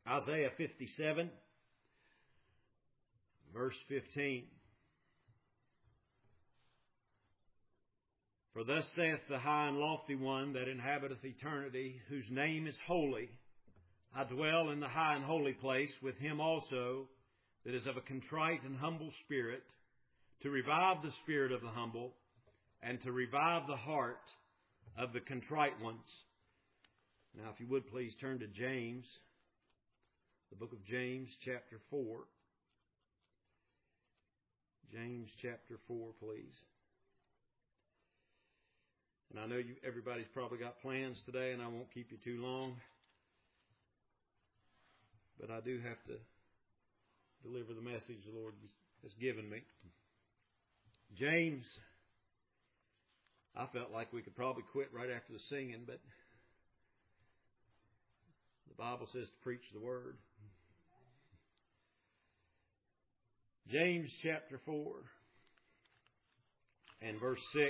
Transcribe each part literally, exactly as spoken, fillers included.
Isaiah fifty-seven, verse fifteen. For thus saith the high and lofty one that inhabiteth eternity, whose name is holy. I dwell in the high and holy place with him also that is of a contrite and humble spirit, to revive the spirit of the humble, and to revive the heart of the contrite ones. Now, if you would please turn to James, the book of James, chapter four. James, chapter four, please. And I know you, everybody's probably got plans today, and I won't keep you too long. But I do have to deliver the message the Lord has given me. James, I felt like we could probably quit right after the singing, but the Bible says to preach the Word. James chapter four and verse six.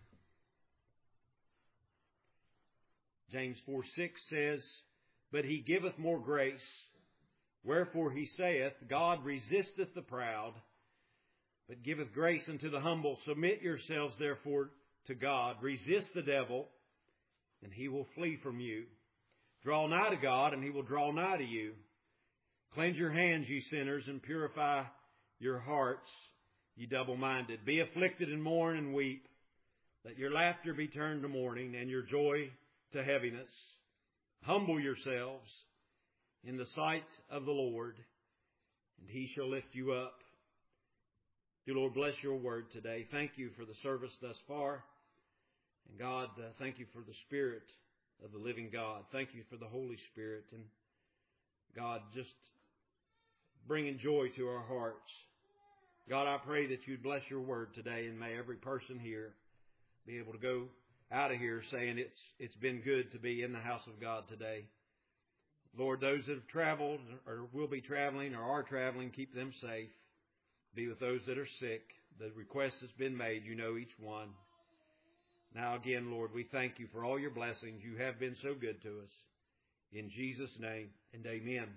James four six says, But he giveth more grace. Wherefore he saith, God resisteth the proud, but giveth grace unto the humble. Submit yourselves therefore to God. Resist the devil, and he will flee from you. Draw nigh to God, and he will draw nigh to you. Cleanse your hands, ye sinners, and purify your hearts, ye double-minded. Be afflicted and mourn and weep. Let your laughter be turned to mourning, and your joy to heaviness. Humble yourselves in the sight of the Lord, and he shall lift you up. Dear Lord, bless your word today. Thank you for the service thus far. And God, uh, thank you for the Spirit of the living God. Thank you for the Holy Spirit. And God, just bringing joy to our hearts. God, I pray that you'd bless your word today, and may every person here be able to go out of here saying it's it's been good to be in the house of God today. Lord, those that have traveled or will be traveling or are traveling, keep them safe. Be with those that are sick. The request has been made. You know each one. Now again, Lord, we thank you for all your blessings. You have been so good to us. In Jesus' name, and amen.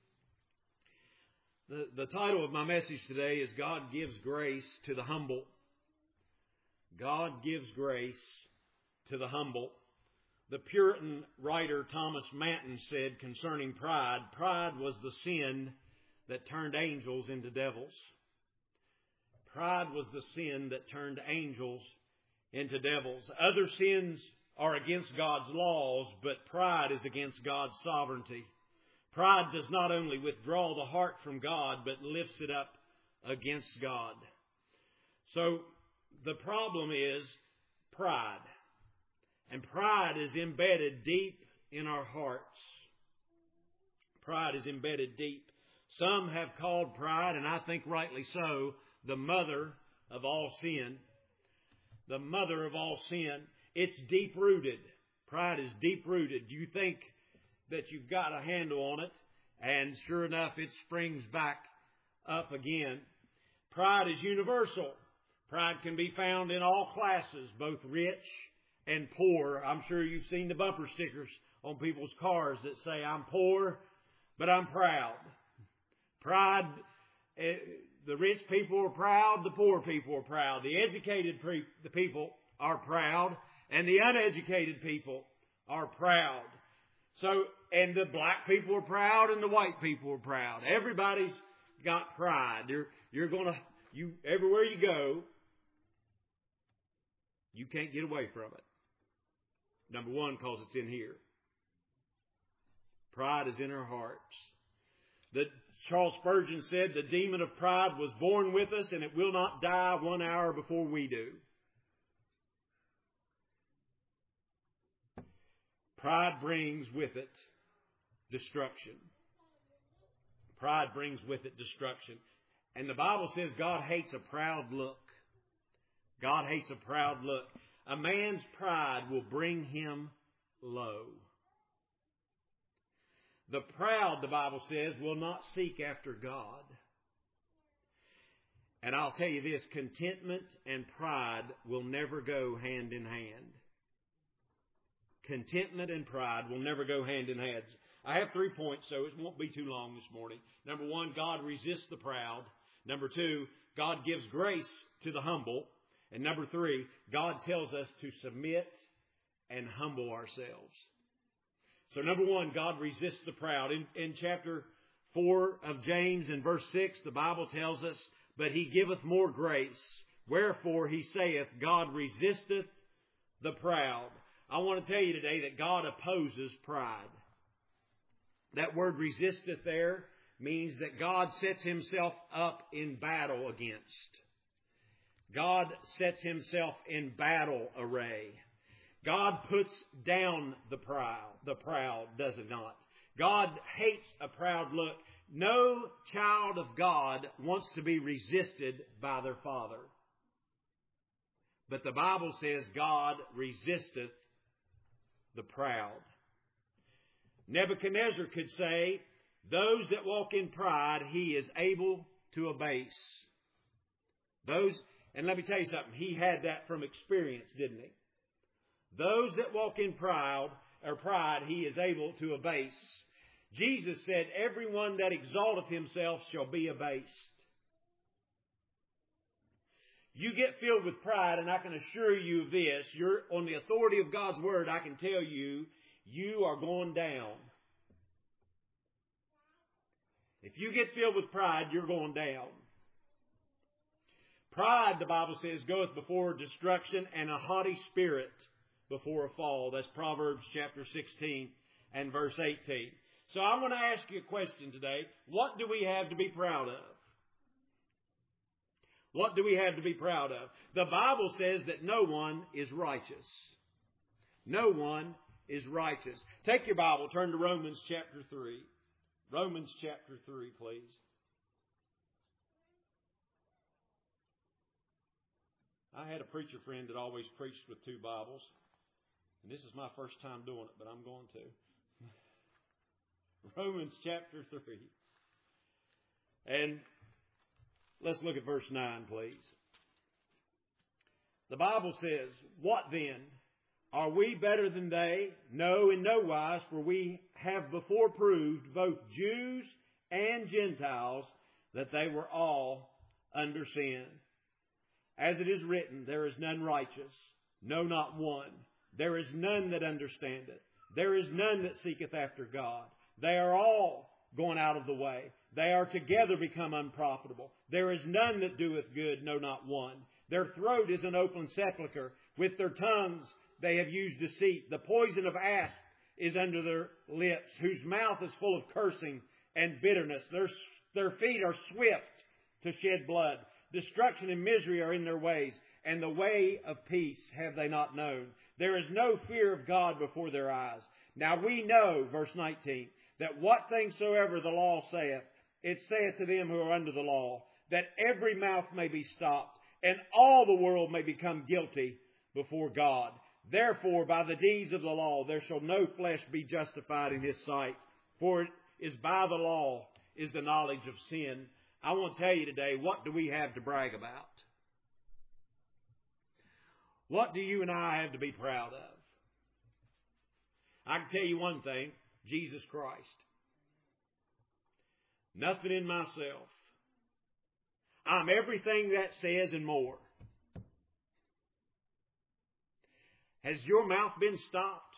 The, the title of my message today is God Gives Grace to the Humble. God gives grace to the humble. The Puritan writer Thomas Manton said concerning pride, pride was the sin that turned angels into devils. Pride was the sin that turned angels into devils. Other sins are against God's laws, but pride is against God's sovereignty. Pride does not only withdraw the heart from God, but lifts it up against God. So the problem is pride. And pride is embedded deep in our hearts. Pride is embedded deep. Some have called pride, and I think rightly so, the mother of all sin. The mother of all sin. It's deep-rooted. Pride is deep-rooted. You think that you've got a handle on it, and sure enough, it springs back up again. Pride is universal. Pride can be found in all classes, both rich and poor. I'm sure you've seen the bumper stickers on people's cars that say, I'm poor, but I'm proud. Pride, the rich people are proud, the poor people are proud. The educated pre- the people are proud, and the uneducated people are proud. So, and the black people are proud, and the white people are proud. Everybody's got pride. You're, you're gonna, you, everywhere you go, you can't get away from it. Number one, because it's in here. Pride is in our hearts. The, Charles Spurgeon said, the demon of pride was born with us, and it will not die one hour before we do. Pride brings with it destruction. Pride brings with it destruction. And the Bible says God hates a proud look. God hates a proud look. A man's pride will bring him low. The proud, the Bible says, will not seek after God. And I'll tell you this, contentment and pride will never go hand in hand. Contentment and pride will never go hand in hand. I have three points, so it won't be too long this morning. Number one, God resists the proud. Number two, God gives grace to the humble. And number three, God tells us to submit and humble ourselves. So number one, God resists the proud. In, in chapter four of James in verse six, the Bible tells us, but He giveth more grace. Wherefore He saith, God resisteth the proud. I want to tell you today that God opposes pride. That word resisteth there means that God sets Himself up in battle against. God sets Himself in battle array. God puts down the proud, the proud, does it not? God hates a proud look. No child of God wants to be resisted by their father. But the Bible says God resisteth the proud. Nebuchadnezzar could say, those that walk in pride, he is able to abase. Those, and let me tell you something, he had that from experience, didn't he? Those that walk in pride, or pride, he is able to abase. Jesus said, everyone that exalteth himself shall be abased. You get filled with pride, and I can assure you of this, you're on the authority of God's Word, I can tell you, you are going down. If you get filled with pride, you're going down. Pride, the Bible says, goeth before destruction, and a haughty spirit before a fall. That's Proverbs chapter sixteen and verse eighteen. So I'm going to ask you a question today. What do we have to be proud of? What do we have to be proud of? The Bible says that no one is righteous. No one is righteous. Take your Bible, turn to Romans chapter three. Romans chapter three, please. I had a preacher friend that always preached with two Bibles. And this is my first time doing it, but I'm going to. Romans chapter three. And let's look at verse nine, please. The Bible says, what then? Are we better than they? No, in no wise, for we have before proved, both Jews and Gentiles, that they were all under sin. As it is written, there is none righteous, no, not one. There is none that understandeth. There is none that seeketh after God. They are all gone out of the way. They are together become unprofitable. There is none that doeth good, no, not one. Their throat is an open sepulchre. With their tongues they have used deceit. The poison of asp is under their lips, whose mouth is full of cursing and bitterness. Their, their feet are swift to shed blood. Destruction and misery are in their ways, and the way of peace have they not known. There is no fear of God before their eyes. Now we know, verse nineteen, that what things soever the law saith, it saith to them who are under the law, that every mouth may be stopped, and all the world may become guilty before God. Therefore, by the deeds of the law, there shall no flesh be justified in His sight. For it is by the law is the knowledge of sin. I want to tell you today, what do we have to brag about? What do you and I have to be proud of? I can tell you one thing, Jesus Christ. Nothing in myself. I'm everything that says and more. Has your mouth been stopped?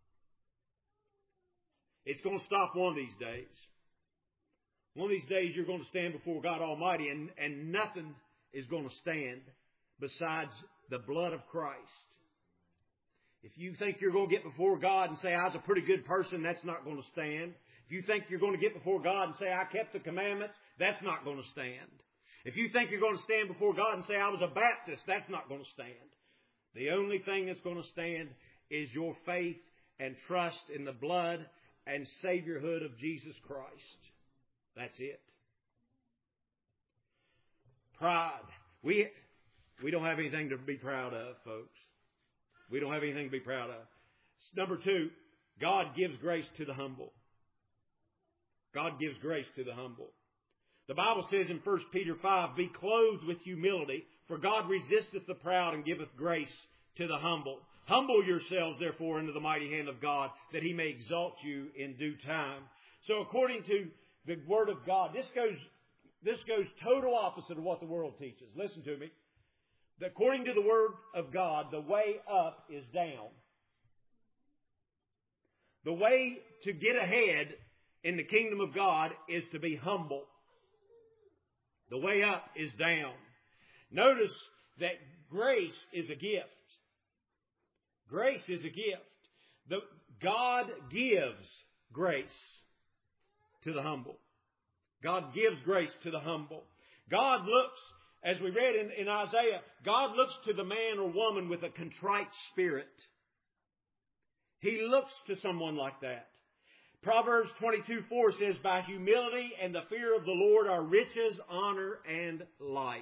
It's going to stop one of these days. One of these days you're going to stand before God Almighty, and, and nothing is going to stand besides the blood of Christ. If you think you're going to get before God and say, I was a pretty good person, that's not going to stand. If you think you're going to get before God and say, I kept the commandments, that's not going to stand. If you think you're going to stand before God and say, I was a Baptist, that's not going to stand. The only thing that's going to stand is your faith and trust in the blood and Saviorhood of Jesus Christ. That's it. Pride. We, we don't have anything to be proud of, folks. We don't have anything to be proud of. Number two, God gives grace to the humble. God gives grace to the humble. The Bible says in First Peter five, be clothed with humility, for God resisteth the proud and giveth grace to the humble. Humble yourselves, therefore, under the mighty hand of God, that He may exalt you in due time. So according to the Word of God, this goes, this goes total opposite of what the world teaches. Listen to me. According to the Word of God, the way up is down. The way to get ahead in the kingdom of God is to be humble. The way up is down. Notice that grace is a gift. Grace is a gift. The, God gives grace to the humble. God gives grace to the humble. God looks, as we read in, in Isaiah, God looks to the man or woman with a contrite spirit. He looks to someone like that. Proverbs twenty-two four says, by humility and the fear of the Lord are riches, honor, and life.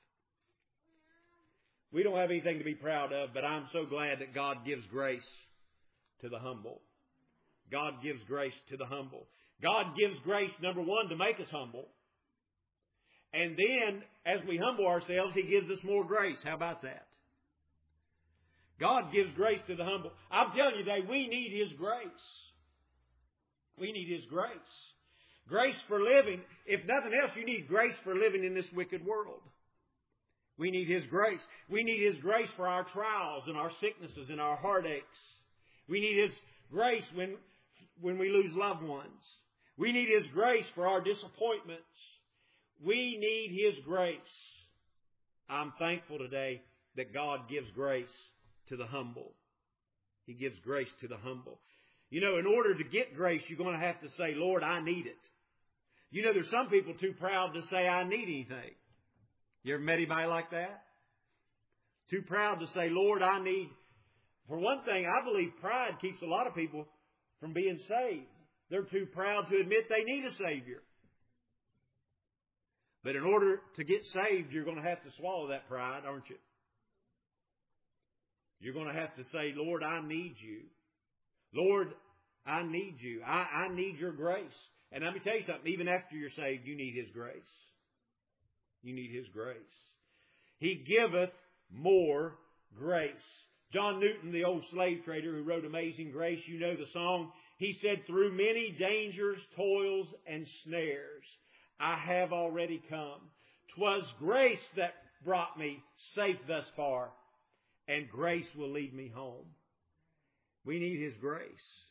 We don't have anything to be proud of, but I'm so glad that God gives grace to the humble. God gives grace to the humble. God gives grace, number one, to make us humble. And then, as we humble ourselves, He gives us more grace. How about that? God gives grace to the humble. I'm telling you today, we need His grace. We need His grace. Grace for living. If nothing else, you need grace for living in this wicked world. We need His grace. We need His grace for our trials and our sicknesses and our heartaches. We need His grace when, when we lose loved ones. We need His grace for our disappointments. We need His grace. I'm thankful today that God gives grace to the humble. He gives grace to the humble. You know, in order to get grace, you're going to have to say, Lord, I need it. You know, there's some people too proud to say, I need anything. You ever met anybody like that? Too proud to say, Lord, I need. For one thing, I believe pride keeps a lot of people from being saved. They're too proud to admit they need a Savior. But in order to get saved, you're going to have to swallow that pride, aren't you? You're going to have to say, Lord, I need you. Lord, I need you. I, I need your grace. And let me tell you something. Even after you're saved, you need His grace. You need His grace. He giveth more grace. John Newton, the old slave trader who wrote Amazing Grace, you know the song. He said, through many dangers, toils, and snares, I have already come. 'Twas grace that brought me safe thus far, and grace will lead me home. We need His grace.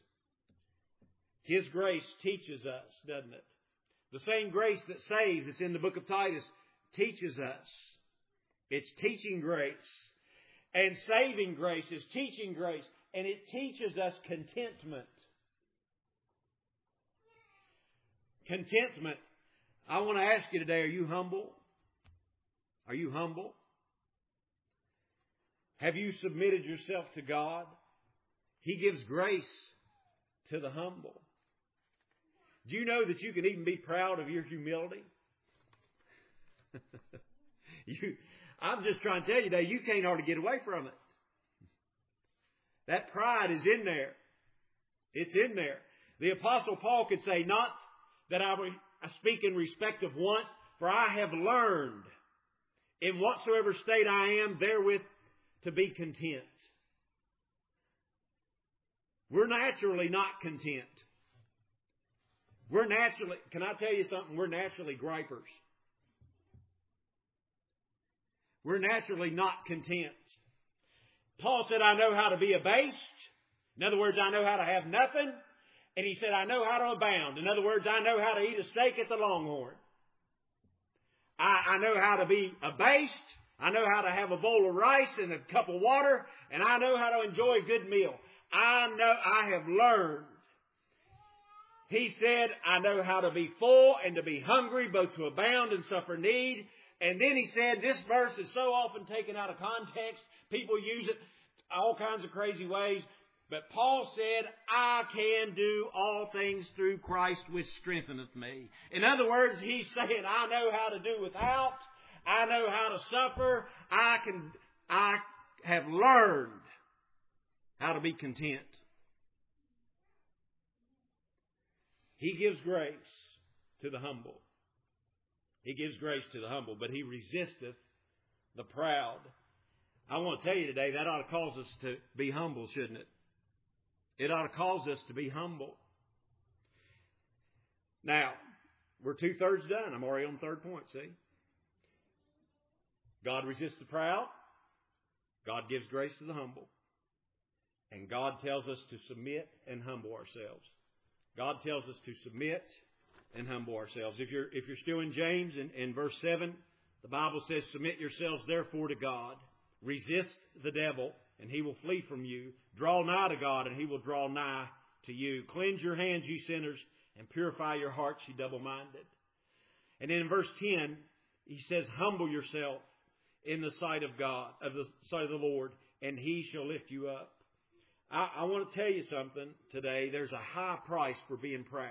His grace teaches us, doesn't it? The same grace that saves, it's in the book of Titus, teaches us. It's teaching grace. And saving grace is teaching grace. And it teaches us contentment. Contentment. I want to ask you today, are you humble? Are you humble? Have you submitted yourself to God? He gives grace to the humble. Do you know that you can even be proud of your humility? you, I'm just trying to tell you today, you can't hardly get away from it. That pride is in there. It's in there. The Apostle Paul could say, not that I speak in respect of want, for I have learned in whatsoever state I am therewith to be content. We're naturally not content. We're naturally, can I tell you something? We're naturally gripers. We're naturally not content. Paul said, I know how to be abased. In other words, I know how to have nothing. And he said, I know how to abound. In other words, I know how to eat a steak at the Longhorn. I, I know how to be abased. I know how to have a bowl of rice and a cup of water. And I know how to enjoy a good meal. I know, I have learned. He said, I know how to be full and to be hungry, both to abound and suffer need. And then he said, this verse is so often taken out of context. People use it all kinds of crazy ways. But Paul said, I can do all things through Christ which strengtheneth me. In other words, he's saying, I know how to do without. I know how to suffer. I can, I have learned how to be content. He gives grace to the humble. He gives grace to the humble, but He resisteth the proud. I want to tell you today, that ought to cause us to be humble, shouldn't it? It ought to cause us to be humble. Now, we're two-thirds done. I'm already on the third point, see? God resists the proud. God gives grace to the humble. And God tells us to submit and humble ourselves. God tells us to submit and humble ourselves. If you're, if you're still in James, in, in verse seven, the Bible says, submit yourselves therefore to God. Resist the devil, and he will flee from you. Draw nigh to God, and he will draw nigh to you. Cleanse your hands, ye sinners, and purify your hearts, ye double-minded. And then in verse ten, he says, humble yourself in the sight of God, of the sight of the Lord, and he shall lift you up. I, I want to tell you something today. There's a high price for being proud.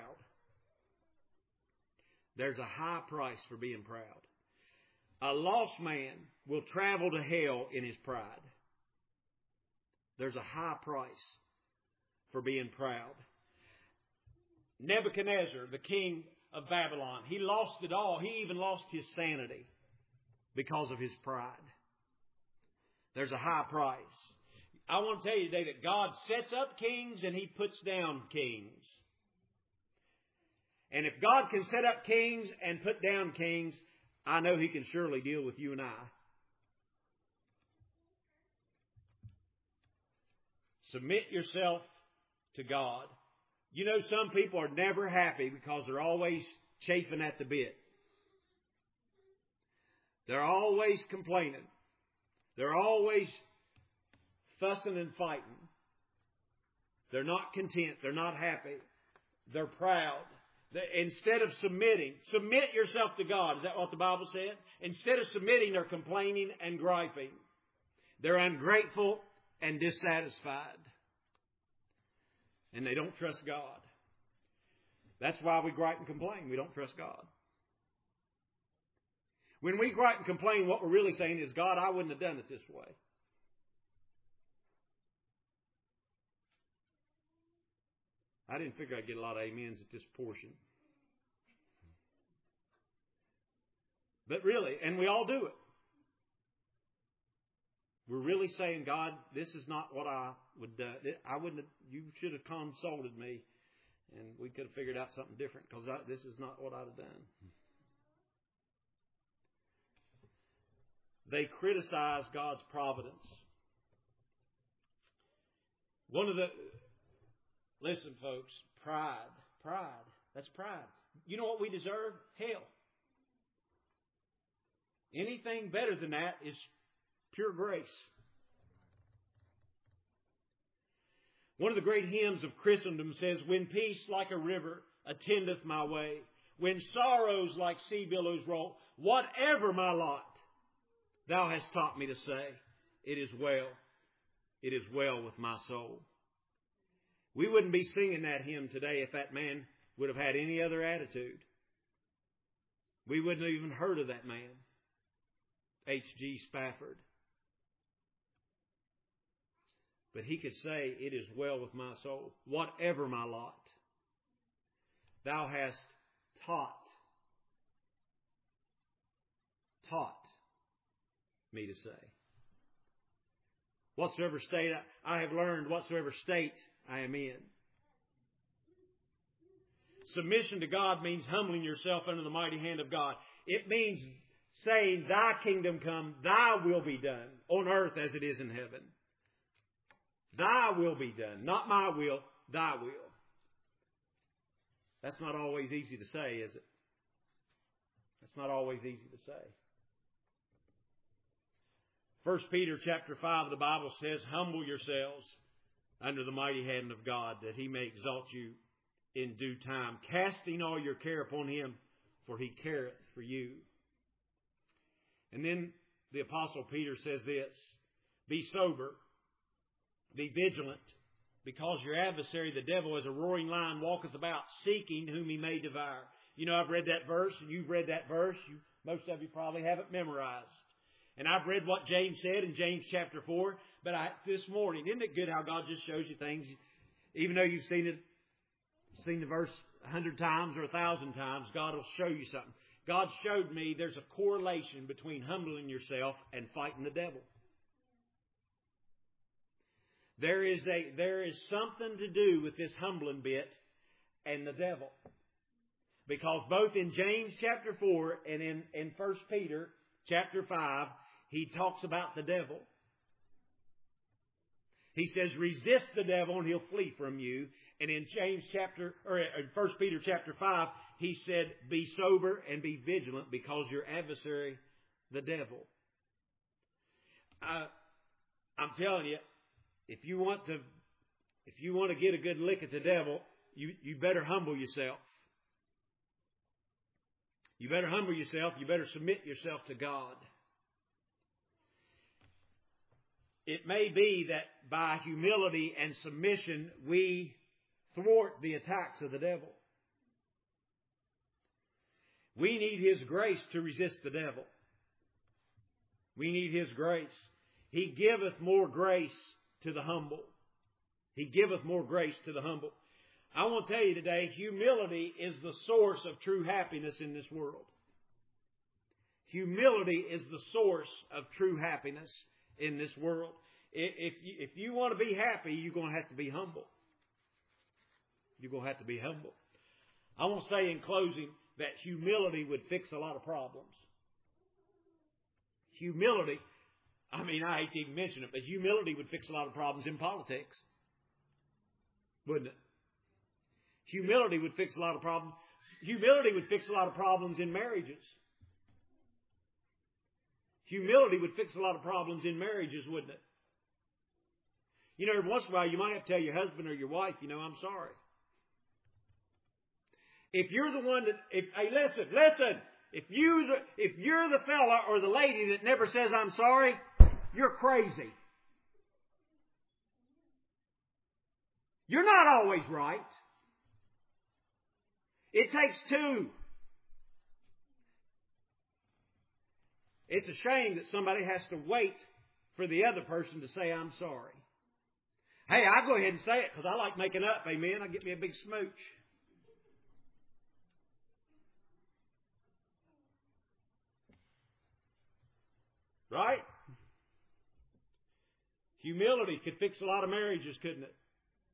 There's a high price for being proud. A lost man will travel to hell in his pride. There's a high price for being proud. Nebuchadnezzar, the king of Babylon, he lost it all. He even lost his sanity because of his pride. There's a high price. I want to tell you today that God sets up kings and he puts down kings. And if God can set up kings and put down kings, I know he can surely deal with you and I. Submit yourself to God. You know, some people are never happy because they're always chafing at the bit. They're always complaining. They're always fussing and fighting. They're not content. They're not happy. They're proud. Instead of submitting, submit yourself to God. Is that what the Bible said? Instead of submitting, they're complaining and griping. They're ungrateful and dissatisfied. And they don't trust God. That's why we gripe and complain. We don't trust God. When we gripe and complain, what we're really saying is, God, I wouldn't have done it this way. I didn't figure I'd get a lot of amens at this portion. But really, and we all do it. We're really saying, God, this is not what I would do. I wouldn't have, you should have consulted me and we could have figured out something different because this is not what I'd have done. They criticize God's providence. One of the, listen folks, pride, pride, that's pride. You know what we deserve? Hell. Anything better than that is pure grace. One of the great hymns of Christendom says, when peace like a river attendeth my way, when sorrows like sea billows roll, whatever my lot, thou hast taught me to say, it is well, it is well with my soul. We wouldn't be singing that hymn today if that man would have had any other attitude. We wouldn't have even heard of that man, H G Spafford. But he could say, it is well with my soul, whatever my lot. Thou hast taught, taught me to say. Whatsoever state I have learned, whatsoever state I am in. Submission to God means humbling yourself under the mighty hand of God. It means saying, thy kingdom come, thy will be done on earth as it is in heaven. Thy will be done. Not my will, thy will. That's not always easy to say, is it? That's not always easy to say. First Peter chapter five, the Bible says, humble yourselves under the mighty hand of God, that he may exalt you in due time, casting all your care upon him, for he careth for you. And then the Apostle Peter says this, be sober, be vigilant, because your adversary, the devil, as a roaring lion, walketh about, seeking whom he may devour. You know, I've read that verse, and you've read that verse. You, most of you probably have it memorized. And I've read what James said in James chapter four. But I, this morning, isn't it good how God just shows you things? Even though you've seen it, seen the verse a hundred times or a thousand times, God will show you something. God showed me there's a correlation between humbling yourself and fighting the devil. There is a there is something to do with this humbling bit and the devil. Because both in James chapter four and in, in First Peter chapter five, he talks about the devil. He says, resist the devil and he'll flee from you. And in James chapter, or in First Peter chapter five, he said, be sober and be vigilant because your adversary, the devil. Uh, I'm telling you, if you want to, if you want to get a good lick at the devil, you, you better humble yourself. You better humble yourself. You better submit yourself to God. It may be that by humility and submission, we thwart the attacks of the devil. We need His grace to resist the devil. We need His grace. He giveth more grace to the humble. He giveth more grace to the humble. I want to tell you today, humility is the source of true happiness in this world. Humility is the source of true happiness in this world. If you, if you want to be happy, you're going to have to be humble. You're going to have to be humble. I want to say in closing that humility would fix a lot of problems. Humility, I mean, I hate to even mention it, but humility would fix a lot of problems in politics. Wouldn't it? Humility would fix a lot of problems. Humility would fix a lot of problems in marriages. Humility would fix a lot of problems in marriages, wouldn't it? You know, every once in a while you might have to tell your husband or your wife, you know, I'm sorry. If you're the one that, if, hey, listen, listen. If you, if you're the fella or the lady that never says I'm sorry, you're crazy. You're not always right. It takes two. It's a shame that somebody has to wait for the other person to say I'm sorry. Hey, I'll go ahead and say it because I like making up. Amen. I'll get me a big smooch. Right? Humility could fix a lot of marriages, couldn't it?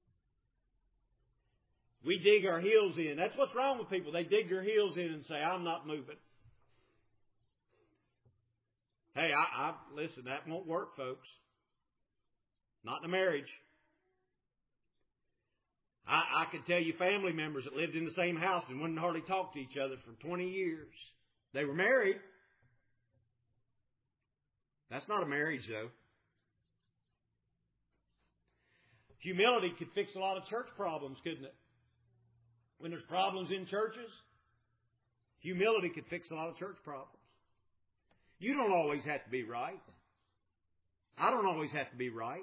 We dig our heels in. That's what's wrong with people. They dig their heels in and say, I'm not moving. Hey, I, I listen, that won't work, folks. Not in a marriage. I, I could tell you family members that lived in the same house and wouldn't hardly talk to each other for twenty years. They were married. That's not a marriage, though. Humility could fix a lot of church problems, couldn't it? When there's problems in churches, humility could fix a lot of church problems. You don't always have to be right. I don't always have to be right.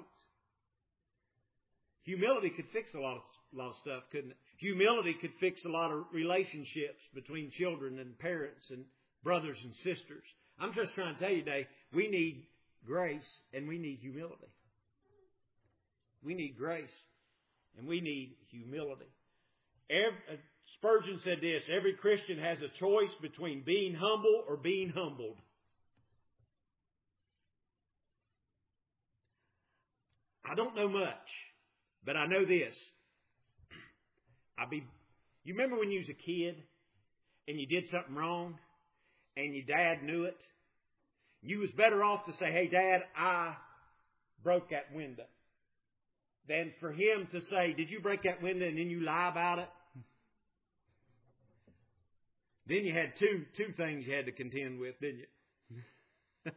Humility could fix a lot of, a lot of stuff, couldn't it? Humility could fix a lot of relationships between children and parents and brothers and sisters. I'm just trying to tell you today, we need grace and we need humility. We need grace and we need humility. Every, Spurgeon said this, every Christian has a choice between being humble or being humbled. I don't know much, but I know this. I be, you remember when you was a kid and you did something wrong and your dad knew it? You was better off to say, hey, Dad, I broke that window, than for him to say, did you break that window, and then you lie about it? Then you had two two things you had to contend with, didn't you?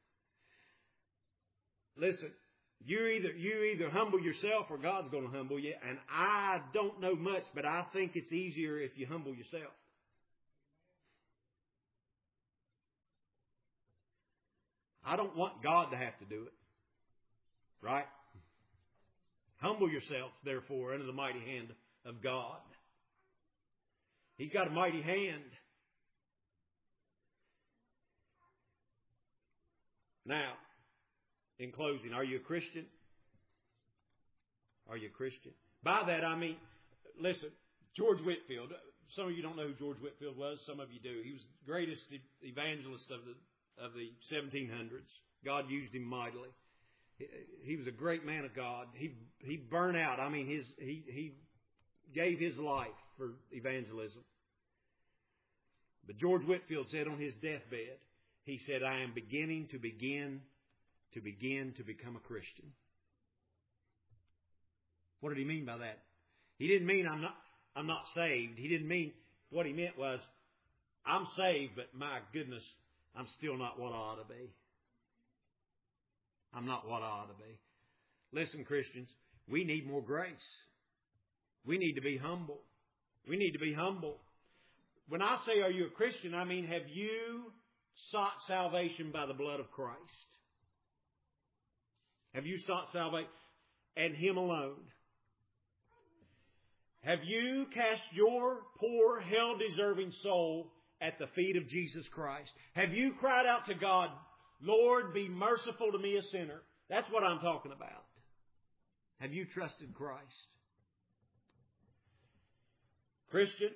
Listen, you either you either humble yourself or God's going to humble you. And I don't know much, but I think it's easier if you humble yourself. I don't want God to have to do it. Right? Humble yourself, therefore, under the mighty hand of God. He's got a mighty hand. Now, in closing, are you a Christian? Are you a Christian? By that I mean, listen, George Whitefield. Some of you don't know who George Whitefield was. Some of you do. He was the greatest evangelist of the of the seventeen hundreds. God used him mightily. He, he was a great man of God. He he burned out. I mean, his he he gave his life for evangelism. But George Whitefield said on his deathbed, he said, "I am beginning to begin to begin to become a Christian." What did he mean by that? He didn't mean I'm not I'm not saved. He didn't mean, what he meant was, I'm saved, but my goodness, I'm still not what I ought to be. I'm not what I ought to be. Listen, Christians, we need more grace. We need to be humble. We need to be humble. When I say, are you a Christian, I mean, have you sought salvation by the blood of Christ? Have you sought salvation and Him alone? Have you cast your poor, hell-deserving soul at the feet of Jesus Christ? Have you cried out to God, Lord, be merciful to me, a sinner? That's what I'm talking about. Have you trusted Christ? Christian,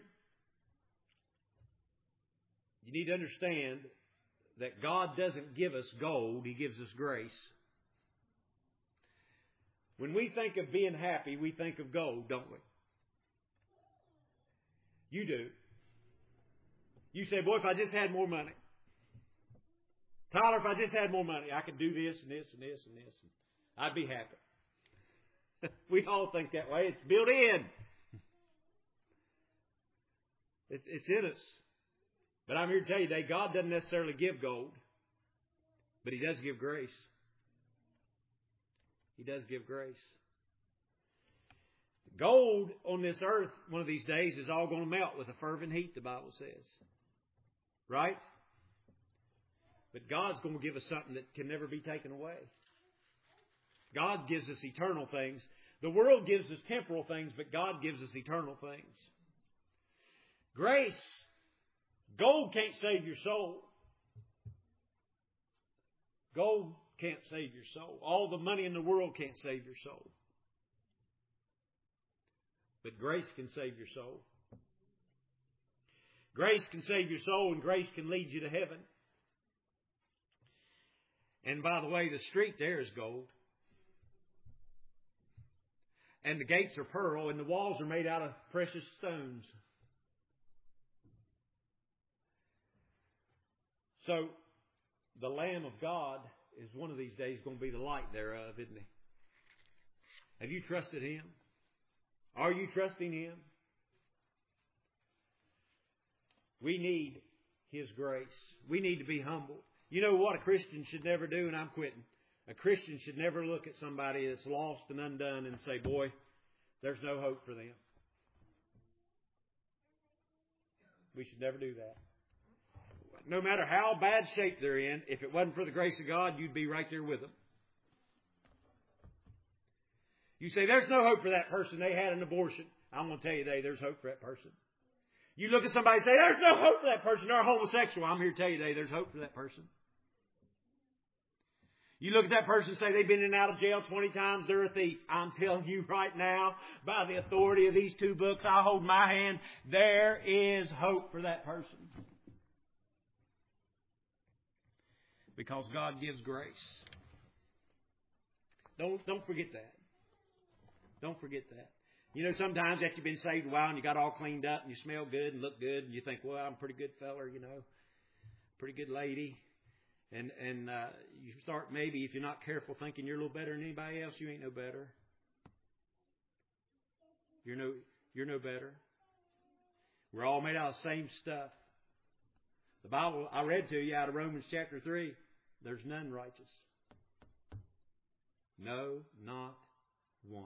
you need to understand that God doesn't give us gold, He gives us grace. When we think of being happy, we think of gold, don't we? You do. You say, boy, if I just had more money. Tyler, if I just had more money, I could do this and this and this and this. And I'd be happy. We all think that way. It's built in. It's, it's in us. But I'm here to tell you today, God doesn't necessarily give gold. But He does give grace. He does give grace. Gold on this earth one of these days is all going to melt with a fervent heat, the Bible says. Right? But God's going to give us something that can never be taken away. God gives us eternal things. The world gives us temporal things, but God gives us eternal things. Grace. Gold can't save your soul. Gold can't save your soul. All the money in the world can't save your soul. But grace can save your soul. Grace can save your soul, and grace can lead you to heaven. And by the way, the street there is gold. And the gates are pearl, and the walls are made out of precious stones. So, the Lamb of God is one of these days going to be the light thereof, isn't He? Have you trusted Him? Are you trusting Him? We need His grace. We need to be humble. You know what a Christian should never do, and I'm quitting. A Christian should never look at somebody that's lost and undone and say, boy, there's no hope for them. We should never do that. No matter how bad shape they're in, if it wasn't for the grace of God, you'd be right there with them. You say, there's no hope for that person. They had an abortion. I'm going to tell you today, there's hope for that person. You look at somebody and say, there's no hope for that person. They're homosexual. I'm here to tell you today, there's hope for that person. You look at that person and say, they've been in and out of jail twenty times. They're a thief. I'm telling you right now, by the authority of these two books, I hold my hand. There is hope for that person. Because God gives grace. Don't, don't forget that. Don't forget that. You know, sometimes after you've been saved a while and you got all cleaned up and you smell good and look good and you think, well, I'm a pretty good feller, you know, pretty good lady. And and uh, you start maybe, if you're not careful, thinking you're a little better than anybody else. You ain't no better. You're no, you're no better. We're all made out of the same stuff. The Bible I read to you out of Romans chapter three, there's none righteous. No, not one.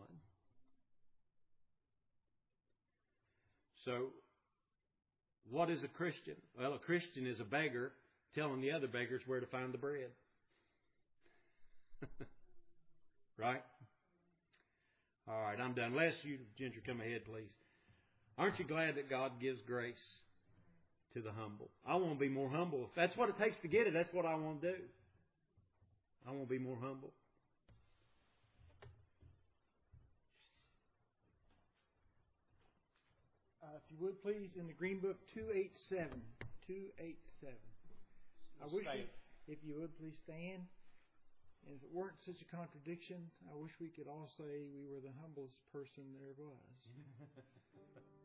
So, what is a Christian? Well, a Christian is a beggar telling the other beggars where to find the bread. Right? All right, I'm done. Les, you, Ginger, come ahead, please. Aren't you glad that God gives grace to the humble? I want to be more humble. If that's what it takes to get it, that's what I want to do. I want to be more humble. Uh, if you would, please, in the Green Book, two eighty-seven. two eighty-seven. I wish you, if you would, please stand. And if it weren't such a contradiction, I wish we could all say we were the humblest person there was.